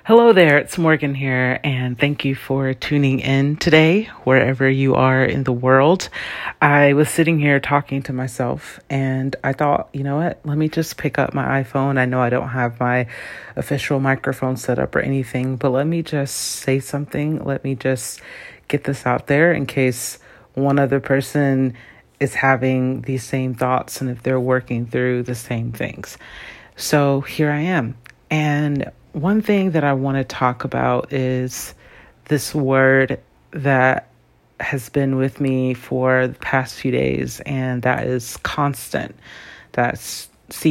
Hello there, it's Morgan here, and thank you for tuning in today, wherever you are in the world. I was sitting here talking to myself, and I thought, you know what, let me just pick up my iPhone. I know I don't have my official microphone set up or anything, but let me just say something. Let me just get this out there in case one other person is having these same thoughts and if they're working through the same things. So here I am. And one thing that I want to talk about is this word that has been with me for the past few days, and that is constant. That's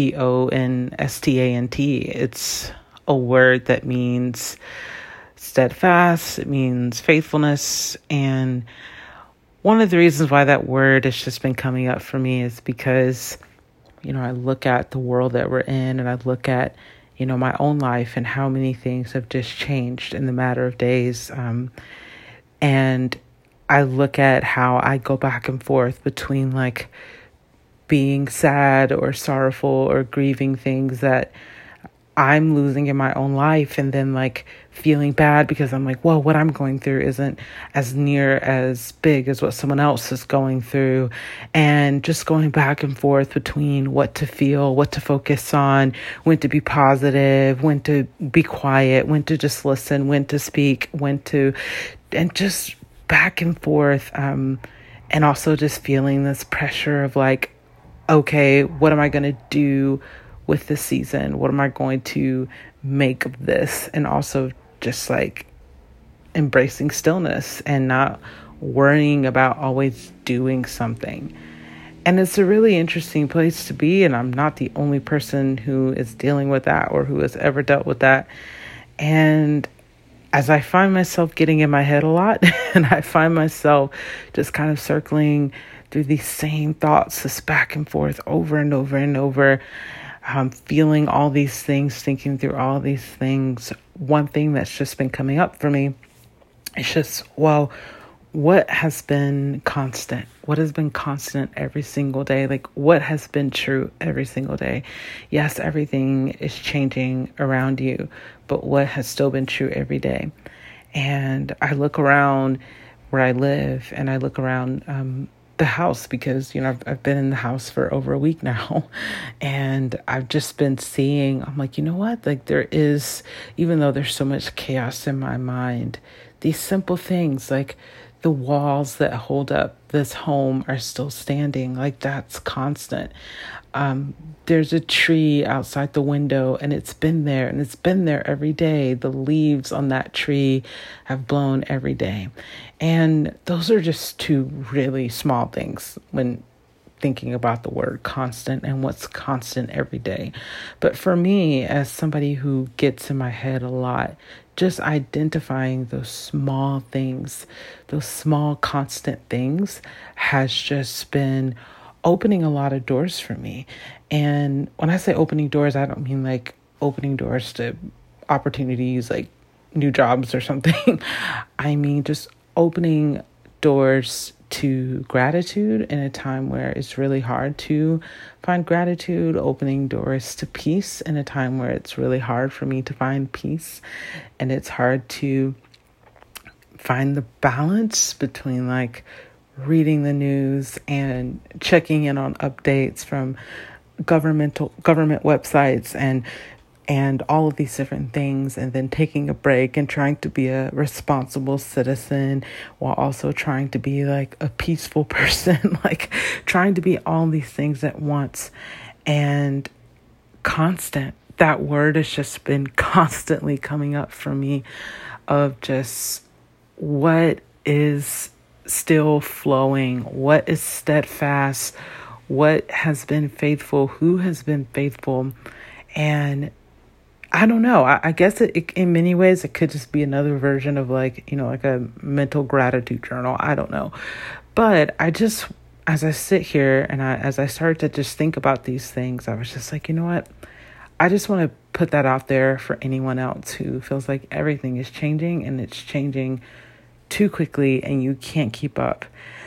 constant. It's a word that means steadfast, it means faithfulness, and one of the reasons why that word has just been coming up for me is because, I look at the world that we're in, and I look at my own life and how many things have just changed in the matter of days. And I look at how I go back and forth between like being sad or sorrowful or grieving things that I'm losing in my own life, and then like feeling bad because I'm like, well, what I'm going through isn't as near as big as what someone else is going through, and just going back and forth between what to feel, what to focus on, when to be positive, when to be quiet, when to just listen, when to speak, and just back and forth. And also just feeling this pressure of like, okay, what am I going to do with this season? What am I going to make of this? And also just like embracing stillness and not worrying about always doing something. And it's a really interesting place to be. And I'm not the only person who is dealing with that or who has ever dealt with that. And as I find myself getting in my head a lot, and I find myself just kind of circling through these same thoughts, this back and forth over and over and over, feeling all these things, thinking through all these things. One thing that's just been coming up for me is just, well, what has been constant? What has been constant every single day? Like, what has been true every single day? Yes, everything is changing around you, but what has still been true every day? And I look around where I live, and I look around the house, because I've been in the house for over a week now, and I've just been seeing, I'm like, you know what, like there is, even though there's so much chaos in my mind, these simple things like the walls that hold up this home are still standing. Like that's constant. There's a tree outside the window, and it's been there, and it's been there every day. The leaves on that tree have blown every day. And those are just two really small things when thinking about the word constant and what's constant every day. But for me, as somebody who gets in my head a lot, just identifying those small things, those small constant things has just been opening a lot of doors for me. And when I say opening doors, I don't mean like opening doors to opportunities like new jobs or something. I mean just opening doors to gratitude in a time where it's really hard to find gratitude, opening doors to peace in a time where it's really hard for me to find peace, and it's hard to find the balance between like reading the news and checking in on updates from government websites and all of these different things, and then taking a break and trying to be a responsible citizen while also trying to be like a peaceful person, like trying to be all these things at once. And constant, that word has just been constantly coming up for me, of just what is still flowing, what is steadfast, what has been faithful, who has been faithful. And I don't know. I guess it in many ways, it could just be another version of like, like a mental gratitude journal. I don't know. But as I sit here and as I started to just think about these things, I was just like, you know what? I just want to put that out there for anyone else who feels like everything is changing, and it's changing too quickly and you can't keep up.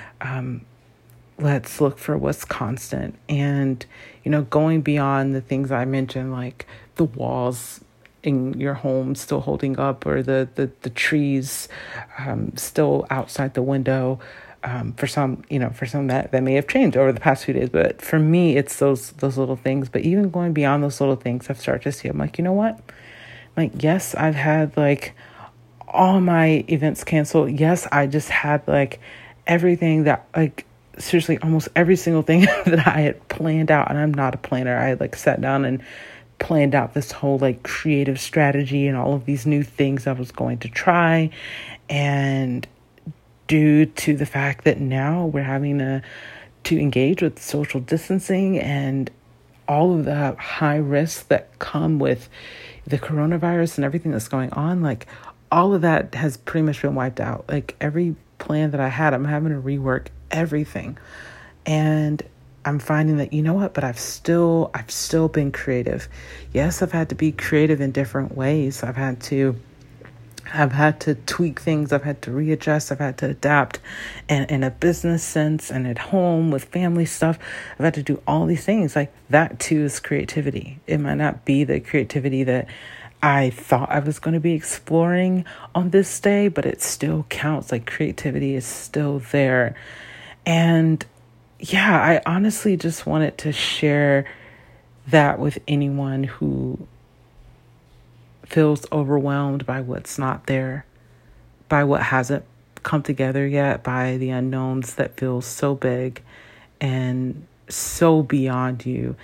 Let's look for what's constant, and, going beyond the things I mentioned, like the walls in your home still holding up, or the trees still outside the window. For some that may have changed over the past few days, but for me, it's those little things. But even going beyond those little things, I've started to see, I'm like, you know what? Like, yes, I've had like all my events canceled. Yes, I just had like everything that, like, seriously, almost every single thing that I had planned out. And I'm not a planner. I had like sat down and planned out this whole like creative strategy and all of these new things I was going to try. And due to the fact that now we're having to engage with social distancing and all of the high risks that come with the coronavirus and everything that's going on, like all of that has pretty much been wiped out. Like every plan that I had, I'm having to rework everything. And I'm finding that, you know what, but I've still been creative. Yes, I've had to be creative in different ways. I've had to tweak things. I've had to readjust. I've had to adapt in a business sense and at home with family stuff. I've had to do all these things. Like that too is creativity. It might not be the creativity that I thought I was going to be exploring on this day, but it still counts. Like creativity is still there. And yeah, I honestly just wanted to share that with anyone who feels overwhelmed by what's not there, by what hasn't come together yet, by the unknowns that feel so big and so beyond you.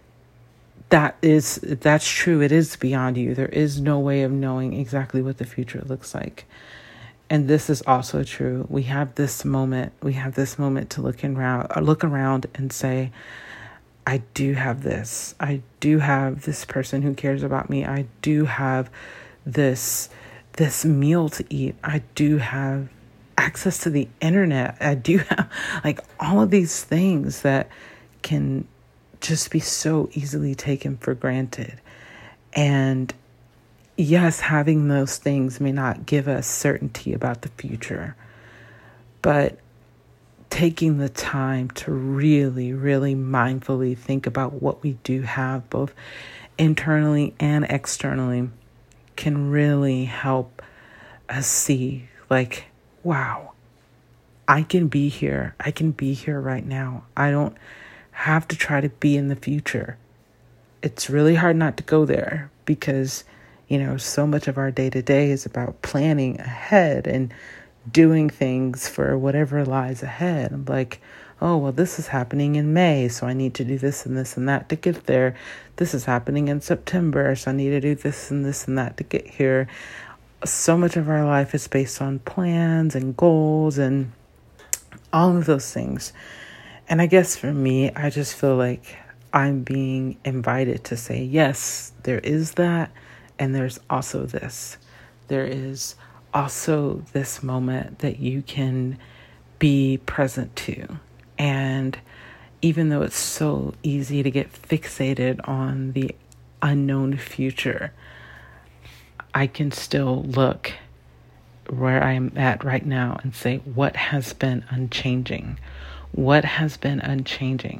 That's true. It is beyond you. There is no way of knowing exactly what the future looks like. And this is also true. We have this moment to look around and say, I do have this. I do have this person who cares about me. I do have this meal to eat. I do have access to the internet. I do have like all of these things that can just be so easily taken for granted. And yes, having those things may not give us certainty about the future, but taking the time to really, really mindfully think about what we do have, both internally and externally, can really help us see, like, wow, I can be here. I can be here right now. I don't have to try to be in the future. It's really hard not to go there because, so much of our day-to-day is about planning ahead and doing things for whatever lies ahead. I'm like, oh, well, this is happening in May, so I need to do this and this and that to get there. This is happening in September, so I need to do this and this and that to get here. So much of our life is based on plans and goals and all of those things. And I guess for me, I just feel like I'm being invited to say, yes, there is that. And there's also this. There is also this moment that you can be present to. And even though it's so easy to get fixated on the unknown future, I can still look where I'm at right now and say, what has been unchanging? What has been unchanging?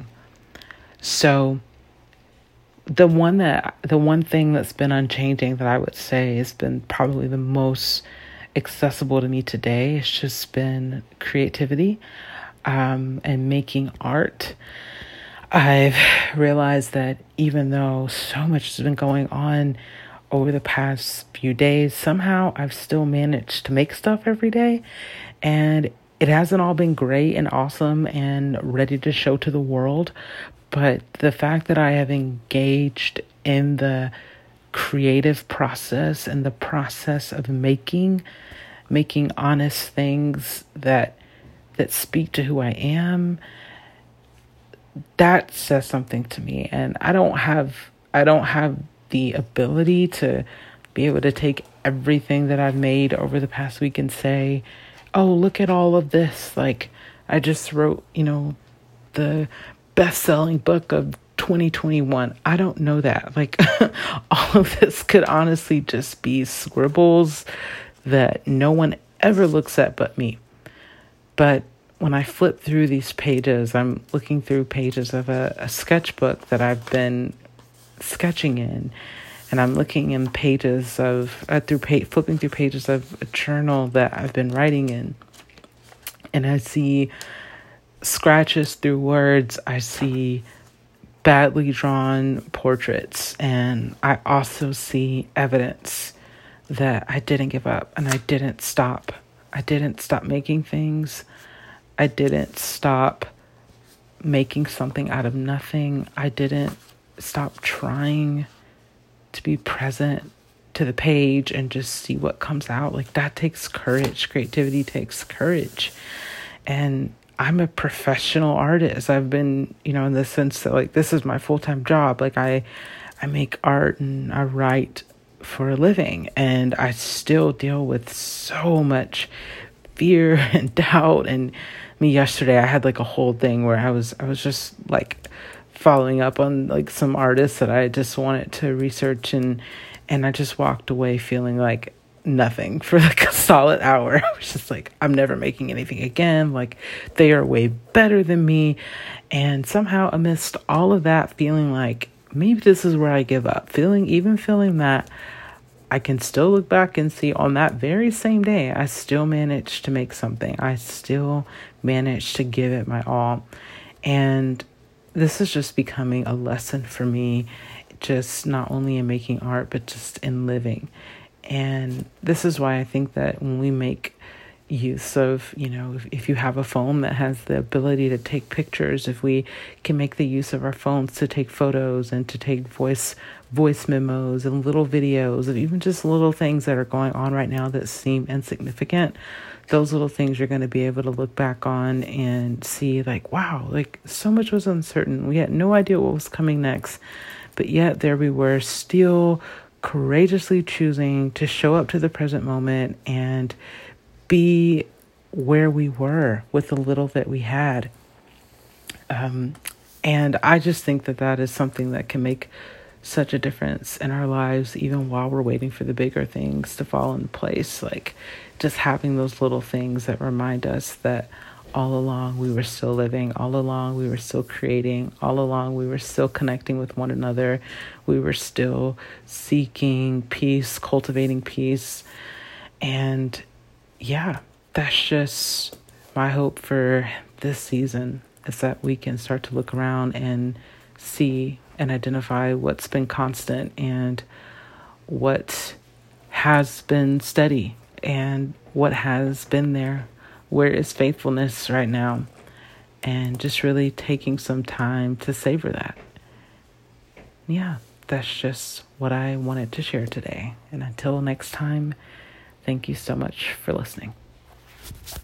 So the one thing that's been unchanging that I would say has been probably the most accessible to me today has just been creativity and making art. I've realized that even though so much has been going on over the past few days, somehow I've still managed to make stuff every day. And it hasn't all been great and awesome and ready to show to the world. But the fact that I have engaged in the creative process and the process of making honest things that speak to who I am, that says something to me. And I don't have the ability to be able to take everything that I've made over the past week and say, oh, look at all of this. Like, I just wrote, the best-selling book of 2021. I don't know that. Like, all of this could honestly just be scribbles that no one ever looks at but me. But when I flip through these pages, I'm looking through pages of a sketchbook that I've been sketching in. And I'm looking in pages of, flipping through pages of a journal that I've been writing in. And I see scratches through words. I see badly drawn portraits. And I also see evidence that I didn't give up and I didn't stop. I didn't stop making things. I didn't stop making something out of nothing. I didn't stop trying to be present to the page and just see what comes out. Like, that takes courage. Creativity takes courage. And I'm a professional artist. I've been, in the sense that, like, this is my full-time job. Like, I make art and I write for a living, and I still deal with so much fear and doubt. And yesterday I had like a whole thing where I was just like following up on like some artists that I just wanted to research, and I just walked away feeling like nothing for like a solid hour. I was just like, I'm never making anything again. Like, they are way better than me. And somehow amidst all of that, feeling like maybe this is where I give up, feeling that I can still look back and see on that very same day, I still managed to make something. I still managed to give it my all. And this is just becoming a lesson for me, just not only in making art, but just in living. And this is why I think that when we make use of, if you have a phone that has the ability to take pictures, if we can make the use of our phones to take photos and to take voice memos and little videos of even just little things that are going on right now that seem insignificant, those little things you're going to be able to look back on and see like, wow, like so much was uncertain. We had no idea what was coming next, but yet there we were, still courageously choosing to show up to the present moment and be where we were with the little that we had. And I just think that is something that can make such a difference in our lives, even while we're waiting for the bigger things to fall into place. Like, just having those little things that remind us that all along we were still living, all along we were still creating, all along we were still connecting with one another, we were still seeking peace, cultivating peace. And yeah, that's just my hope for this season, is that we can start to look around and see and identify what's been constant and what has been steady and what has been there. Where is faithfulness right now? And just really taking some time to savor that. Yeah, that's just what I wanted to share today. And until next time, thank you so much for listening.